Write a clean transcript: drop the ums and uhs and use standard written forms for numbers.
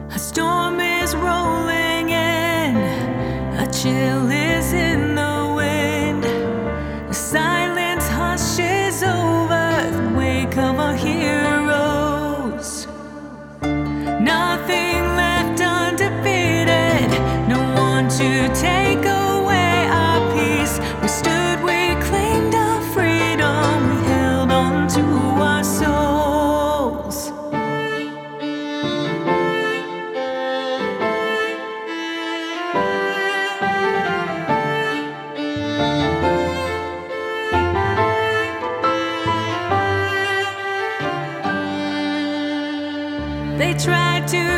A storm is rolling in, a chill is in the wind. The silence hushes over the wake of our heroes. Nothing left undefeated, no one to take away our peace. We stood, we claimed our freedom, we held on to our souls. They tried to